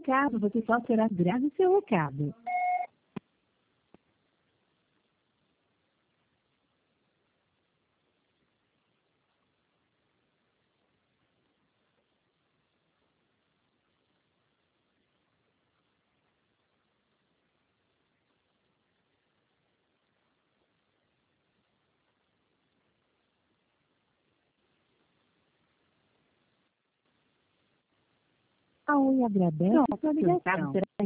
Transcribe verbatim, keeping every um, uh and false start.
recado, você só será grave seu recado. A Oi agradece sua ligação.